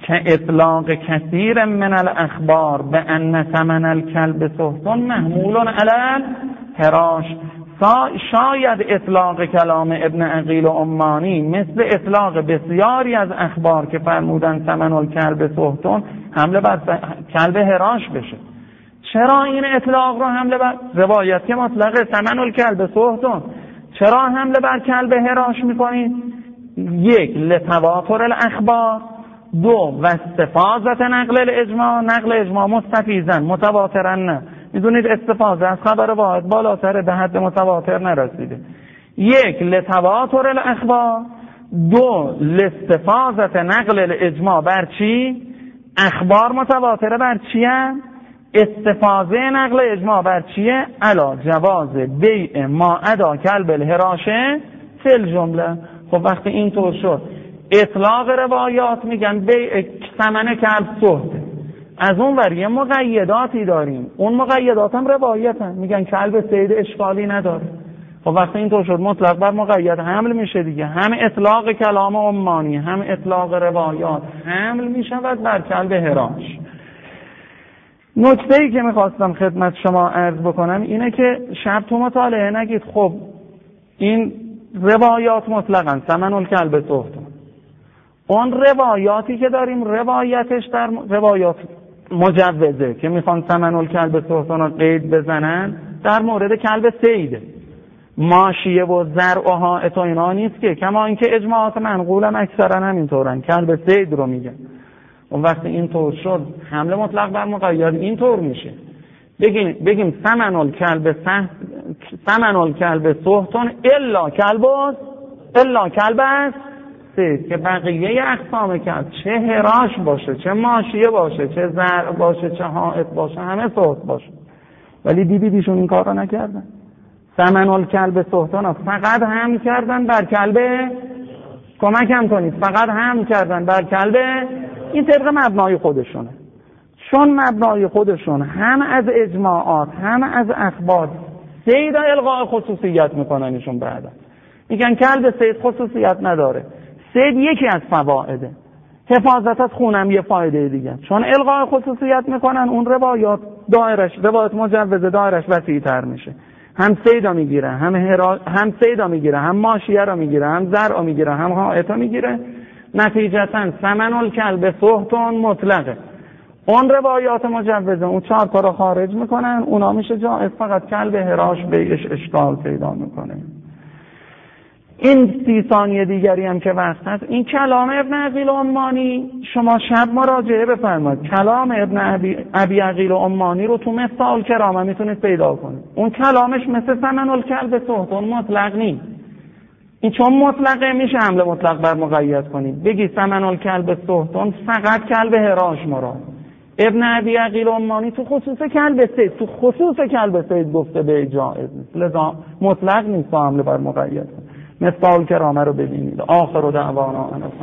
که اطلاق کثیر من الاخبار به ان ثمن الکلب سهت محمول علی الحراش. شاید اطلاق کلام ابن عقیل عمانی مثل اطلاق بسیاری از اخبار که فرمودن ثمن الکلب سهت حمله بر کلب حراش بشه. چرا این اطلاق رو حمله بر روایت که مطلق ثمن الکلب سهت چرا حمله بر کلب حراش میکنید؟ یک، لتواتر الاخبار. دو، و استفاضت نقل الاجماع. نقل اجماع مستفیضن، متواترن نه. میدونید استفاضه از خبر واحد بالاتر، به حد متواتر نرسیده. یک، لتواتر الاخبار. دو، لاستفاضت نقل الاجماع. بر چی؟ اخبار متواتره بر چیه؟ استفاضه نقل اجماع بر چیه؟ علا جواز بیع ما ادا کلب الحراشه فی الجمله. خب وقتی این طور شد، اطلاق روایات میگن بیع ثمن کلب سهت، از اون ور یه مقیداتی داریم، اون مقیدات هم روایت هم میگن کلب صید اشکالی نداره. خب وقتی این طور شد مطلق بر مقید حمل میشه دیگه. هم اطلاق کلام عمانی هم اطلاق روایات حمل میشود بر کلب حراش. نکته‌ای که میخواستم خدمت شما عرض بکنم اینه که شب تو مطالعه نگید خب این روایات مطلقاً ثمن الکلب سهت، اون روایاتی که داریم روایتش در روایات مجوزه که میخوان ثمن الکلب سهت رو قید بزنن در مورد کلب صید، ماشیه و زرع و حائط و اینا نیست که، کما اینکه اجماعات منقولم اکثرا همینطورن، کلب صید رو میگن. اون وقتی این طور شد حمله مطلق بر مقید این طور میشه، بگیم ثمن الکلب سهت الا کلب است صید، که بقیه اقسام کلب چه حراش باشه، چه ماشیه باشه، چه زرع باشه، چه حائط باشه، همه سهت باشه. ولی دیدیشون این کار رو نکردن. ثمن الکلب سهتان فقط هم کردن بر کلب، کمکم کنید، فقط هم کردن بر کلب. این طبق مبنای خودشونه، چون مبنای خودشون هم از اجماعات هم از اخبار صید الغاء خصوصیت میکننشون. بعدا میگن کلب صید خصوصیت نداره، صید یکی از فوائده، حفاظت از خونم یه فایده دیگه، چون الغاء خصوصیت میکنن اون روایات مجوزه دایرش وسیع‌تر میشه. هم صیدا میگیره، هم صیدا میگیره، هم ماشیه را میگیره، هم زرع میگیره، هم حائط میگیره. نتیجتاً ثمن الکلب سهت مطلقه. اون روایات مجوزه اون 4 تا رو خارج میکنن، اونا میشه جائز، فقط کلب حراش بیش اشکال پیدا میکنه. این 30 ثانیه دیگری هم که وقت هست، این کلام ابن عقیل عمانی شما شب مراجعه بفرمایید. کلام ابن ابی عقیل عمانی رو تو مفتاح الکرامه میتونید پیدا کنید. اون کلامش مثل ثمن الکلب سهت مطلق نیست. این چون مطلقه میشه حمله مطلق بر مقید کنید، بگی ثمن الکلب سهت فقط کلب حراش مراد. ابن ابی عقیل عمانی تو خصوص کلب صید گفته به جائز نیست، لذا مطلق نیست حمله بر مقید. مفتاح الکرامه رو ببینید. آخر دعوانا